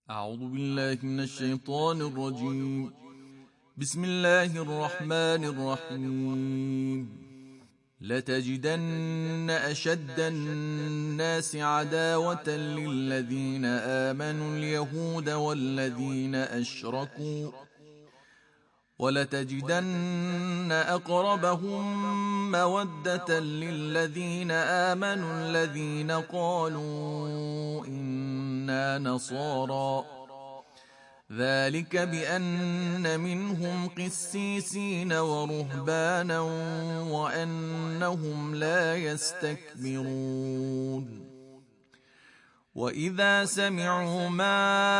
أعوذ بالله من الشيطان الرجيم. بسم الله الرحمن الرحيم. لتجدن أشد الناس عداوة للذين آمنوا اليهود والذين أشركوا، ولتجدن أقربهم مودة للذين آمنوا الذين قالوا إنا نصارى، ذلك بأن منهم قسيسين ورهبانا وأنهم لا يستكبرون. وإذا سمعوا ما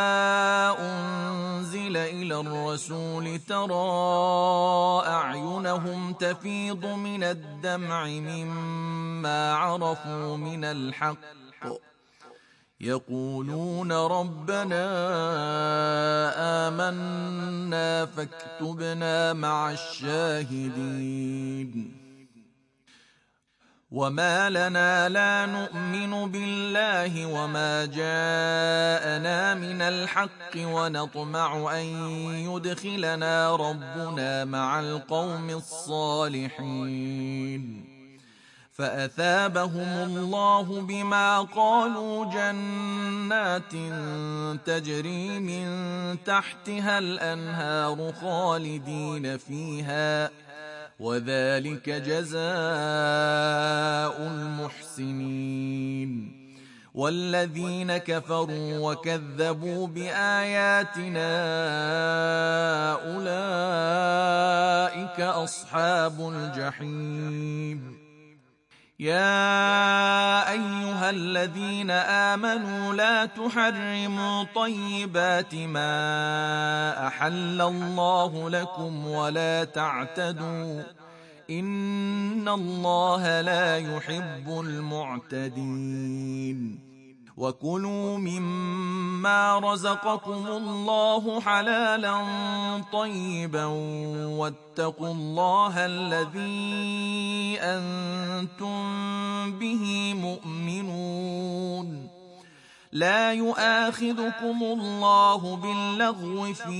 أنزل إلى الرسول ترى أعينهم تفيض من الدمع مما عرفوا من الحق، يقولون ربنا آمنا فاكتبنا مع الشاهدين. وما لنا لا نؤمن بالله وما جاءنا من الحق ونطمع أن يدخلنا ربنا مع القوم الصالحين، فأثابهم الله بما قالوا جنات تجري من تحتها الأنهار خالدين فيها، وذلك جزاء المحسنين. والذين كفروا وكذبوا بآياتنا أولئك أصحاب الجحيم. يا أيها الذين آمنوا لا تحرموا طيبات ما أحل الله لكم ولا تعتدوا، إن الله لا يحب المعتدين. وكلوا مما رزقكم الله حلالا طيبا واتقوا الله الذي أنتم به مؤمنون. لا يؤاخذكم الله باللغو في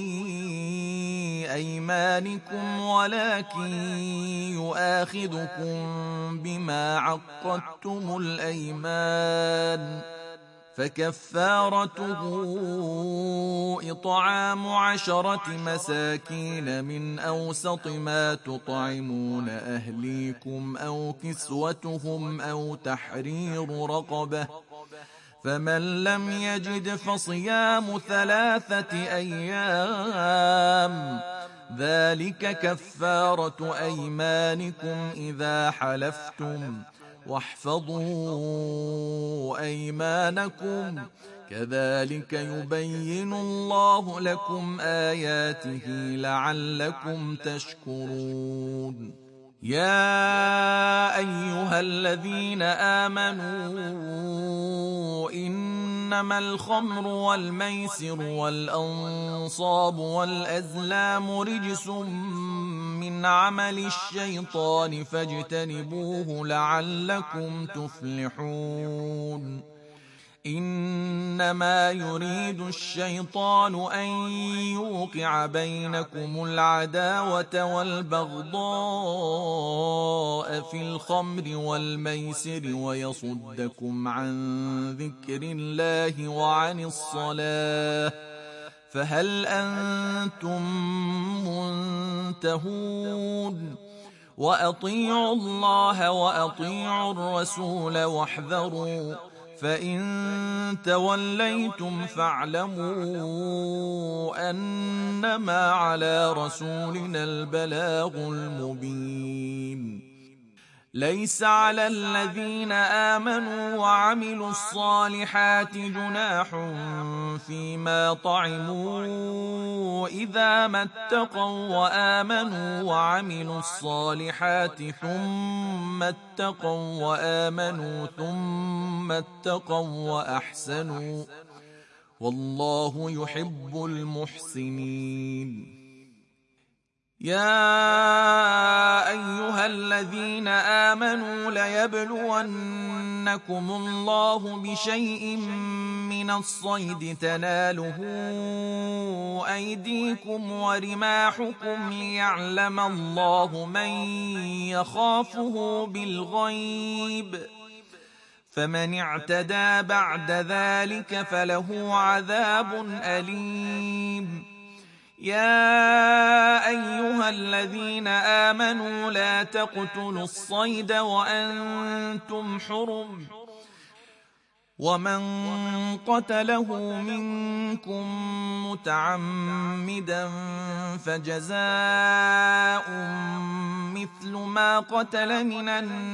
أيمانكم ولكن يؤاخذكم بما عقدتم الأيمان، فكفارته إطعام 10 مساكين من أوسط ما تطعمون أهليكم أو كسوتهم أو تحرير رقبة، فمن لم يجد فصيام 3 أيام، ذلك كفارة أيمانكم إذا حلفتم، واحفظوا أيمانكم، كذلك يبين الله لكم آياته لعلكم تشكرون. يا أيها الذين آمنوا إنما الخمر والميسر والأنصاب والأزلام رجس من عمل الشيطان فاجتنبوه لعلكم تفلحون. إنما يريد الشيطان أن يوقع بينكم العداوة والبغضاء في الخمر والميسر ويصدكم عن ذكر الله وعن الصلاة، فهل أنتم منتهون؟ وأطيعوا الله وأطيعوا الرسول واحذروا، فإن توليتم فاعلموا أنما على رسولنا البلاغ المبين. ليس على الذين آمنوا وعملوا الصالحات جناح فيما طعموا إذا ما اتقوا وآمنوا وعملوا الصالحات ثم اتقوا وآمنوا ثم اتقوا وأحسنوا، والله يحب المحسنين. يا أيها الذين آمنوا ليبلونكم الله بشيء من الصيد تناله أيديكم ورماحكم ليعلم الله من يخافه بالغيب، فمن اعتدى بعد ذلك فله عذاب أليم. يا أيها الذين آمنوا لا تقتلوا الصيد وأنتم حرم، ومن قتله منكم متعمدا فجزاء مثل ما قتل من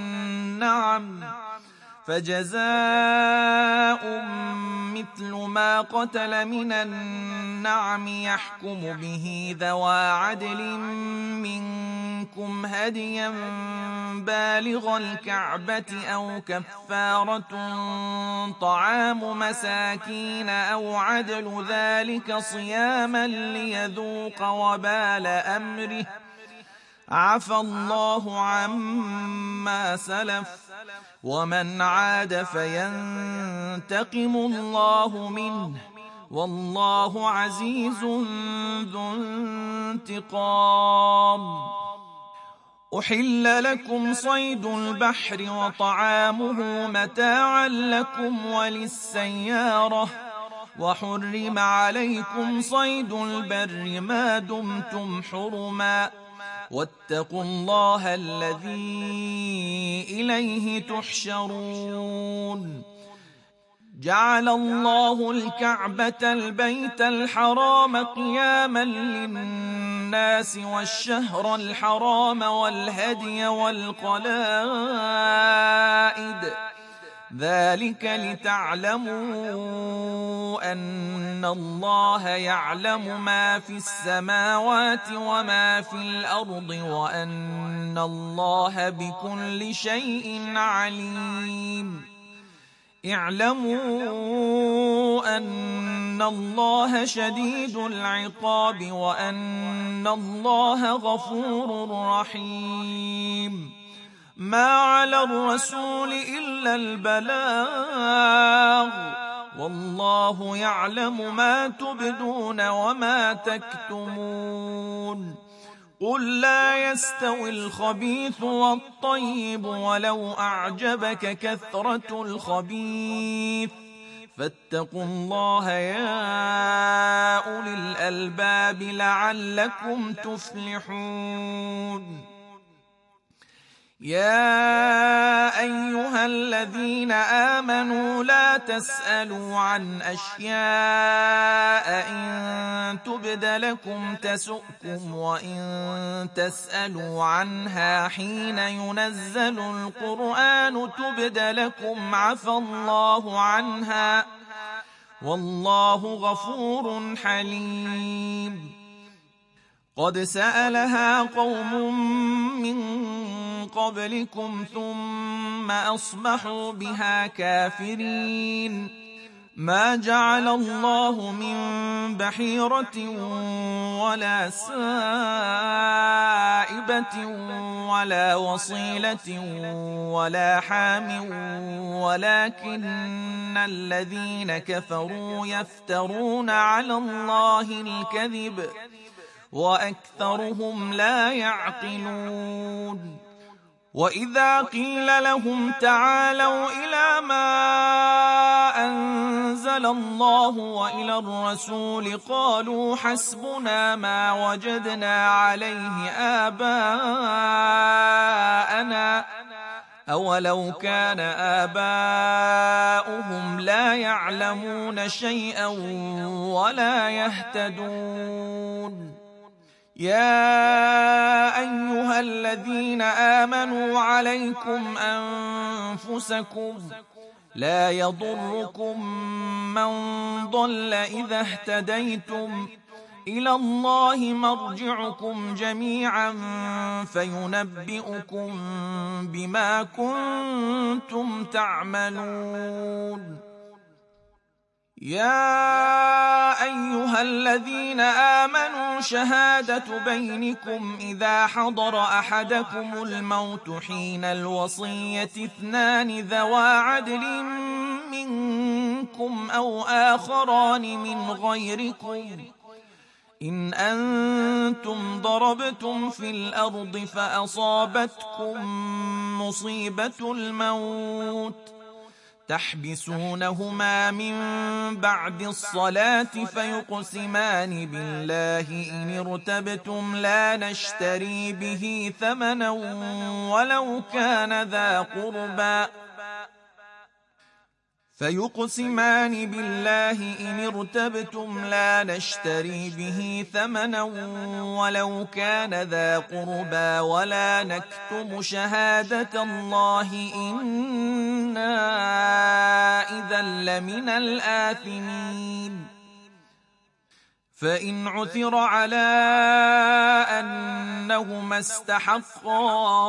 النعم يحكم به ذوى عدل منكم هديا بالغ الكعبة أو كفارة طعام مساكين أو عدل ذلك صياما ليذوق وبال أمره، عفى الله عما سلف، ومن عاد فينتقم الله منه، والله عزيز ذو انتقام. أحل لكم صيد البحر وطعامه متاعا لكم وللسيارة، وحرم عليكم صيد البر ما دمتم حرما، واتقوا الله الذي إليه تحشرون. جعل الله الكعبة البيت الحرام قياما للناس والشهر الحرام والهدي والقلائد، ذلك لتعلموا أن الله يعلم ما في السماوات وما في الأرض وأن الله بكل شيء عليم. اعلموا أن الله شديد العقاب وأن الله غفور رحيم. ما على الرسول إلا البلاغ، والله يعلم ما تبدون وما تكتمون. قل لا يستوي الخبيث والطيب ولو أعجبك كثرة الخبيث، فاتقوا الله يا أولي الألباب لعلكم تفلحون. يا أيها الذين آمنوا لا تسألوا عن أشياء إن تبد لكم تسؤكم، وإن تسألوا عنها حين ينزل القرآن تبد لكم عفى الله عنها، والله غفور حليم. قد سألها قوم من قبلكم ثم أصبحوا بها كافرين. ما جعل الله من بحيرة ولا سائبة ولا وصيلة ولا حام، ولكن الذين كفروا يفترون على الله الكذب وأكثرهم لا يعقلون. وإذا قيل لهم تعالوا إلى ما أنزل الله وإلى الرسول قالوا حسبنا ما وجدنا عليه آباءنا، أولو كان آباؤهم لا يعلمون شيئا ولا يهتدون. يا أيها الذين آمنوا عليكم أنفسكم، لا يضركم من ضل إذا اهتديتم، إلى الله مرجعكم جميعا فينبئكم بما كنتم تعملون. يا أيها أيها الذين آمنوا شهادة بينكم إذا حضر أحدكم الموت حين الوصية 2 ذوى عدل منكم أو آخران من غيركم إن أنتم ضربتم في الأرض فأصابتكم مصيبة الموت تحبسونهما من بعد الصلاة فيقسمان بالله إن ارتبتم لا نشتري به ثمنا ولو كان ذا قربى ولا نكتم شهادة الله إنا إذا لمن الآثمين فإن عثر على أنهما استحقا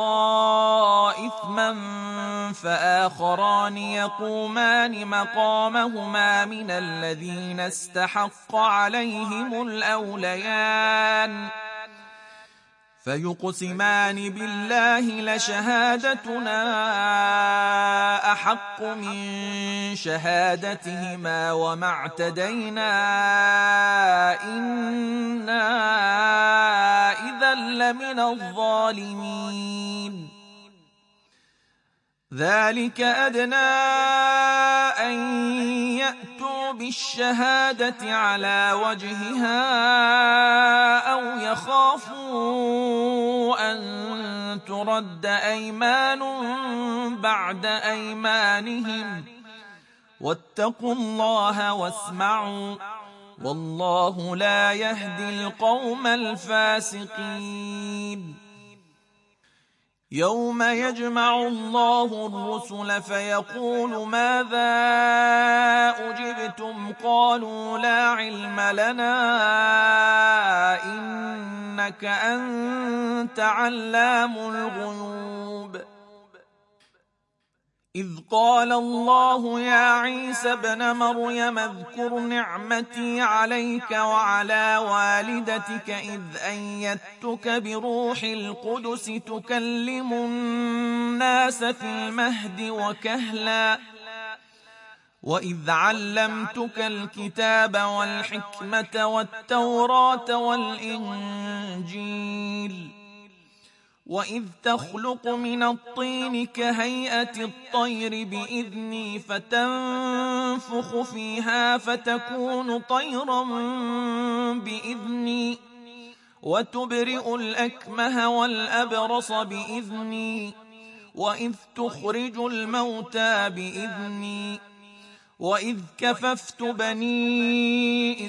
إثما فآخران يقومان مقامهما من الذين استحق عليهم الأوليان فيقسمان بالله لشهادتنا أحق من شهادتهما وما اعتدينا إنا إذا لمن الظالمين ذلك أدنى أن يأتوا بالشهادة على وجهها أو يخافوا أن ترد أيمان بعد أيمانهم واتقوا الله واسمعوا والله لا يهدي القوم الفاسقين يوم يجمع الله الرسل فيقول ماذا أجبتم قالوا لا علم لنا إنك أنت علام الغيوب إذ قال الله يا عيسى ابن مريم اذكر نعمتي عليك وعلى والدتك إذ أيدتك بروح القدس تكلم الناس في المهد وكهلا وإذ علمتك الكتاب والحكمة والتوراة والإنجيل وإذ تخلق من الطين كهيئة الطير بإذني فتنفخ فيها فتكون طيرا بإذني وتبرئ الأكمه والأبرص بإذني وإذ تخرج الموتى بإذني وإذ كففت بني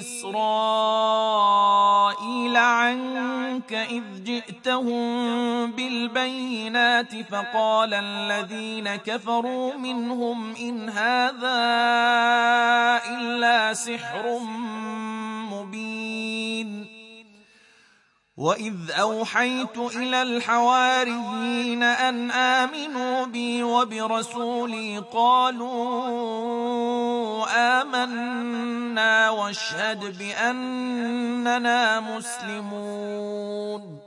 إسرائيل عنك إذ جئتهم بالبينات فقال الذين كفروا منهم إن هذا إلا سحر مبين وإذ أوحيت إلى الحواريين أن آمنوا بي وبرسولي قالوا آمنا واشهد بأننا مسلمون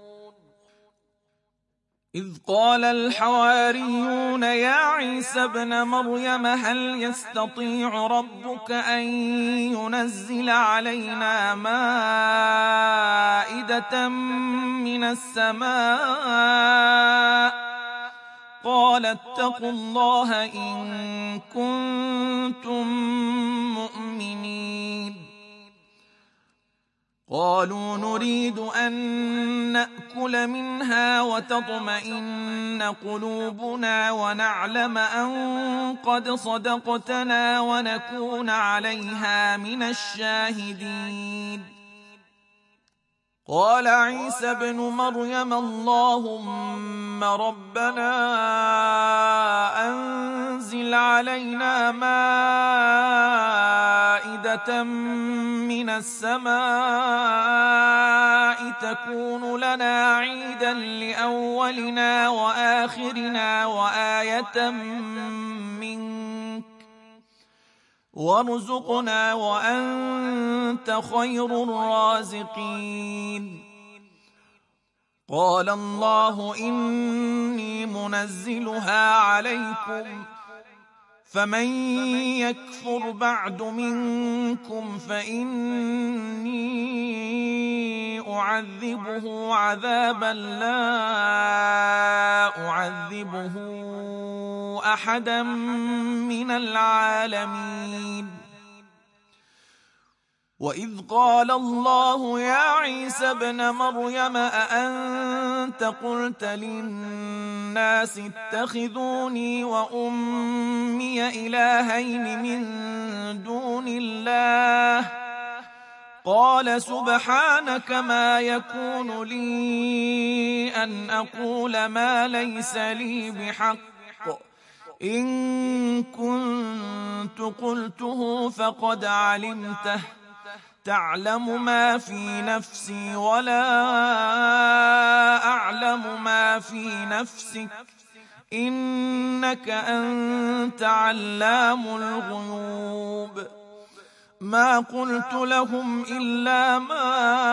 إذ قال الحواريون يا عيسى ابن مريم هل يستطيع ربك أن ينزل علينا مائدة من السماء قال اتقوا الله إن كنتم مؤمنين قالوا نريد أن نأكل منها وتطمئن قلوبنا ونعلم أن قد صدقتنا ونكون عليها من الشاهدين قال عيسى ابن مريم اللهم ربنا أنزل علينا مائدة من السماء تكون لنا عيدا لأولنا وآخرنا وآية منك وارزقنا وأنت خير الرازقين. قال الله إني منزلها عليكم فمن يكفر بعد منكم فإني أعذبه عذابا لا أعذبه أحدا من العالمين. وإذ قال الله يا عيسى ابن مريم أأنت قلت للناس اتخذوني وأمي إلهين من دون الله قال سبحانك ما يكون لي أن أقول ما ليس لي بحق إن كنت قلته فقد علمته تعلم ما في نفسي ولا أعلم ما في نفسك إنك أنت علام الغيوب. ما قلت لهم إلا ما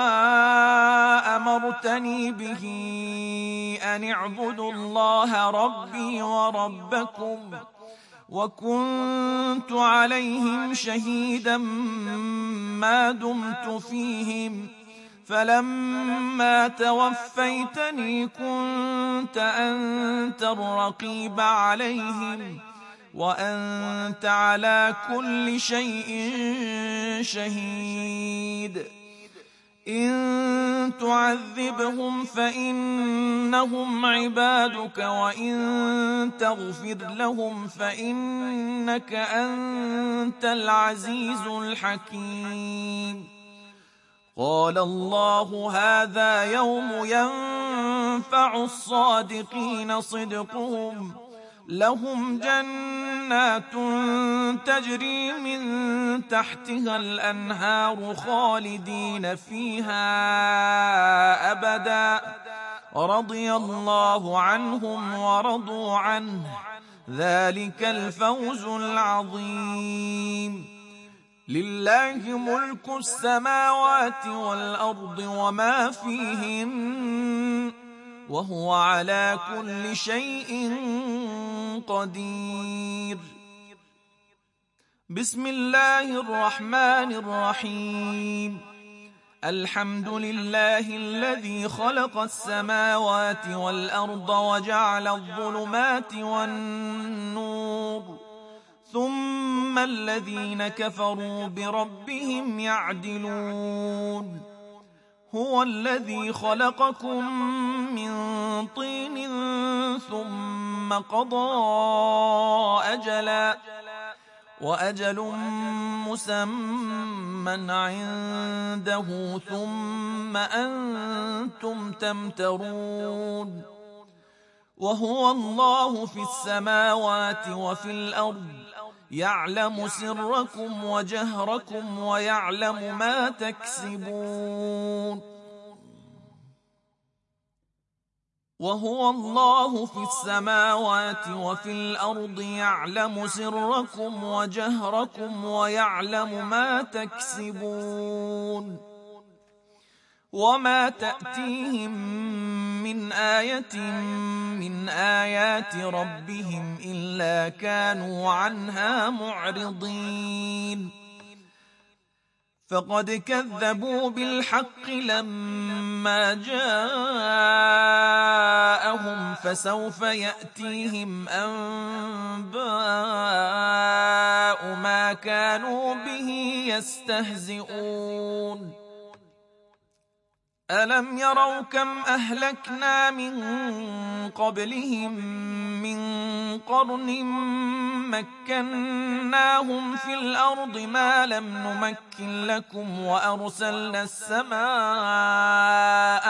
أمرتني به أن اعبدوا الله ربي وربكم وكنت عليهم شهيدا ما دمت فيهم فلما توفيتني كنت أنت الرقيب عليهم وأنت على كل شيء شهيد. إن تعذبهم فإنهم عبادك وإن تغفر لهم فإنك أنت العزيز الحكيم. قال الله هذا يوم ينفع الصادقين صدقهم لهم جنات تجري من تحتها الأنهار خالدين فيها أبدا رضي الله عنهم ورضوا عنه ذلك الفوز العظيم. لله ملك السماوات والأرض وما فيهن وهو على كل شيء قدير. بسم الله الرحمن الرحيم. الحمد لله الذي خلق السماوات والأرض وجعل الظلمات والنور ثم الذين كفروا بربهم يعدلون. هو الذي خلقكم من طين ثم قضى أجلا وأجل مسمى عنده ثم أنتم تمترون. وهو الله في السماوات وفي الأرض يعلم سركم وجهركم ويعلم ما تكسبون. وهو الله في السماوات وفي الأرض يعلم سركم وجهركم ويعلم ما تكسبون. وما تأتيهم من آية من آيات ربهم إلا كانوا عنها معرضين. فقد كذبوا بالحق لما جاءهم فسوف يأتيهم أنباء ما كانوا به يستهزئون. ألم يروا كم أهلكنا من قبلهم من قرن مكناهم في الأرض ما لم نمكن لكم وأرسلنا السماء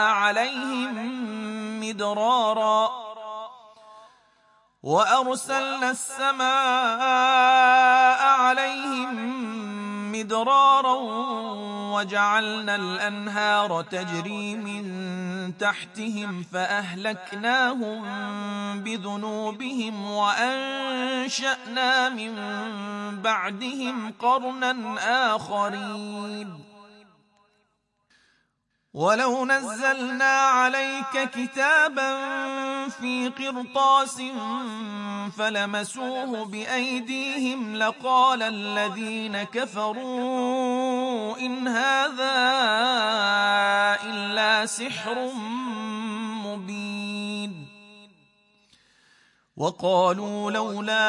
عليهم مدرارا وجعلنا الأنهار تجري من تحتهم فأهلكناهم بذنوبهم وأنشأنا من بعدهم قرنا آخرين ولو نزلنا عليك كتابا في قرطاس فلمسوه بأيديهم لقال الذين كفروا إن هذا إلا سحر مبين وقالوا لولا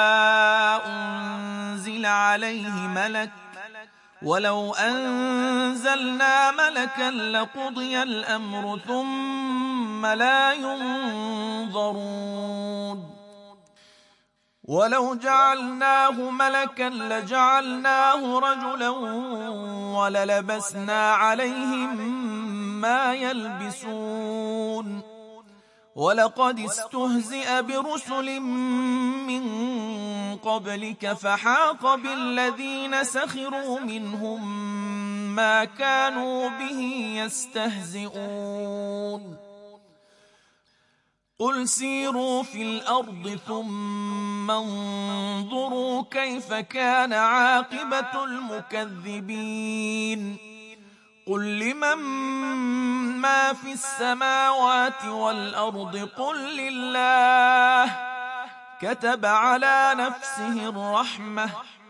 أنزل عليه ملك ولو أنزلنا ملكا لقضي الأمر ثم لا ينظرون ولو جعلناه ملكا لجعلناه رجلا وللبسنا عليهم ما يلبسون ولقد استهزئ برسل من قبلك فحاق بالذين سخروا منهم ما كانوا به يستهزئون قل سيروا في الأرض ثم انظروا كيف كان عاقبة المكذبين قل لمن ما في السماوات والأرض قل لله كتب على نفسه الرحمة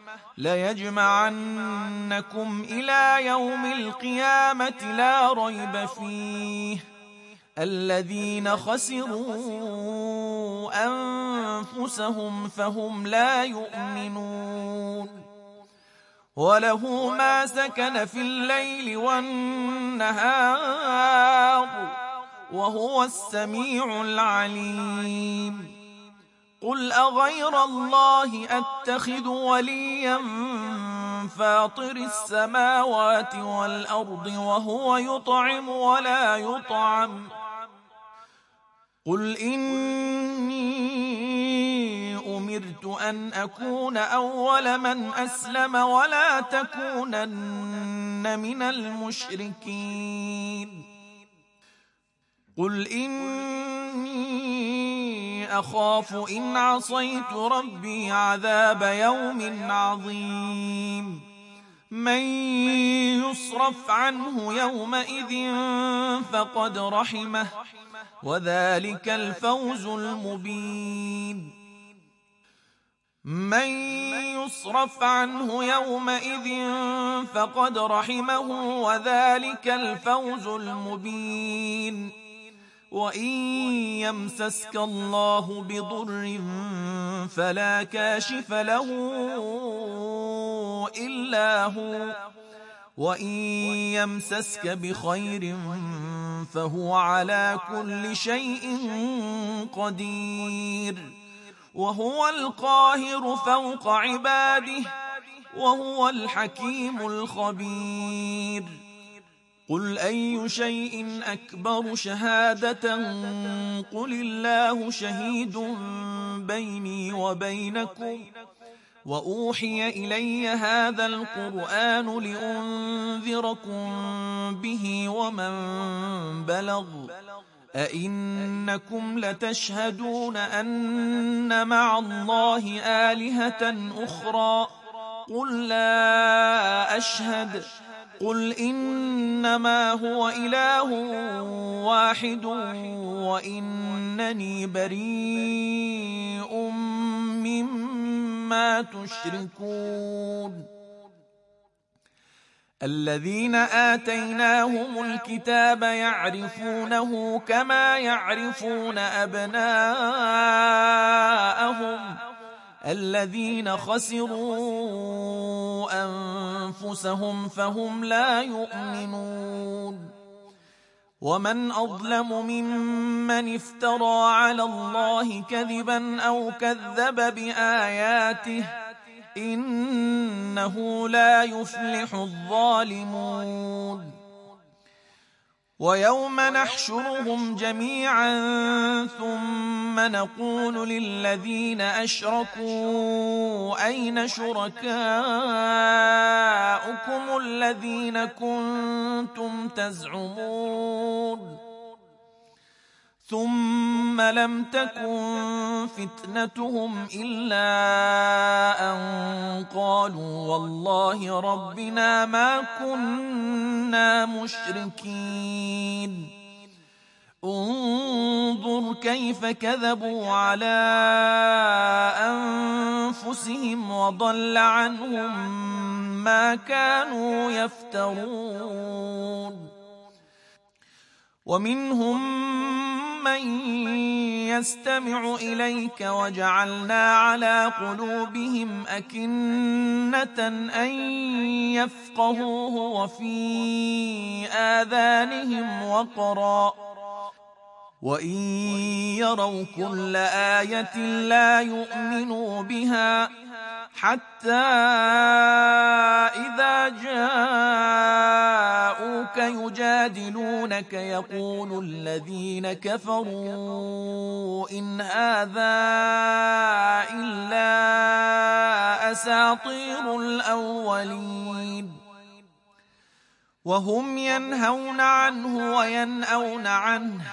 ليجمعنكم إلى يوم القيامة لا ريب فيه الذين خسروا أنفسهم فهم لا يؤمنون وله ما سكن في الليل والنهار وهو السميع العليم قل أغير الله أتخذ وليا فاطر السماوات والأرض وهو يطعم ولا يطعم قل إني أمرت أن أكون أول من أسلم ولا تكونن من المشركين قل إني أخاف إن عصيت ربي عذاب يوم عظيم من يصرف عنه يومئذ فقد رحمه وذلك الفوز المبين من يصرف عنه يومئذ فقد رحمه وذلك الفوز المبين وإن يمسسك الله بضر فلا كاشف له إلا هو وإن يمسسك بخير فهو على كل شيء قدير وهو القاهر فوق عباده وهو الحكيم الخبير قل أي شيء أكبر شهادة قل الله شهيد بيني وبينكم وأوحي إلي هذا القرآن لأنذركم به ومن بلغ أئنكم لتشهدون أن مع الله آلهة أخرى قل لا أشهد قل إنما هو إله واحد وإنني بريء مما تشركون الذين آتيناهم الكتاب يعرفونه كما يعرفون أبناءهم الذين خسروا أنفسهم فهم لا يؤمنون ومن أظلم ممن افترى على الله كذبا أو كذب بآياته إنه لا يفلح الظالمون ويوم نحشرهم جميعا ثم نقول للذين أشركوا أين شركاؤكم الذين كنتم تزعمون ثم لم تكن فتنتهم إلا أن قالوا والله ربنا ما كنا مشركين انظر كيف كذبوا على أنفسهم وضل عنهم ما كانوا يفترون ومنهم من يستمع إليك وجعلنا على قلوبهم أكنة أن يفقهوه وفي آذانهم وقرا وإن يروا كل آية لا يؤمنوا بها حتى إذا جاءوك يجادلونك يقول الذين كفروا إن هذا إلا أساطير الأولين وهم ينهون عنه وينأون عنه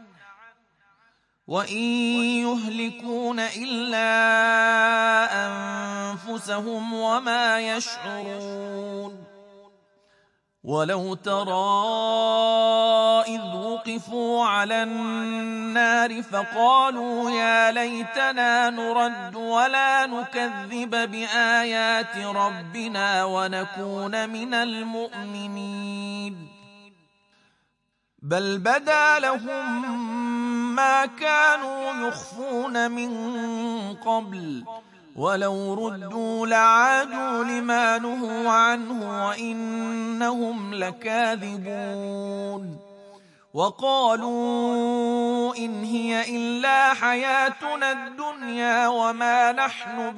وإن يهلكون إلا أنفسهم وما يشعرون ولو ترى إذ وقفوا على النار فقالوا يا ليتنا نرد ولا نكذب بآيات ربنا ونكون من المؤمنين بل بدا لهم ما كانوا يخفون من قبل ولو ردوا لعادوا لما نهوا عنه وإنهم لكاذبون وقالوا إن هي إلا حياتنا الدنيا وما نحن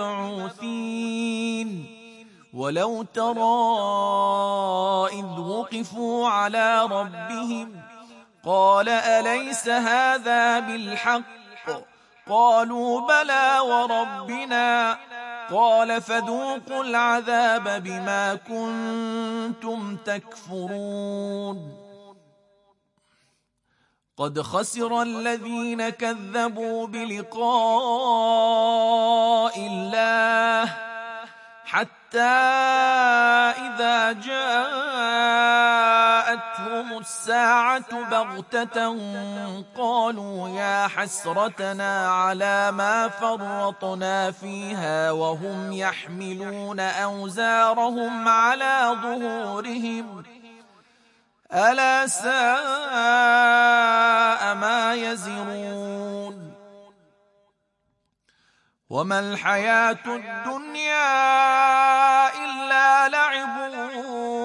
بمبعوثين ولو ترى إذ وقفوا على ربهم قال أليس هذا بالحق قالوا بلى وربنا قال فذوقوا العذاب بما كنتم تكفرون قد خسر الذين كذبوا بلقاء الله حتى إذا جاءتهم الساعة بغتة قالوا يا حسرتنا على ما فرطنا فيها وهم يحملون أوزارهم على ظهورهم ألا ساء ما يزرون وما الحياة الدنيا إلا لعب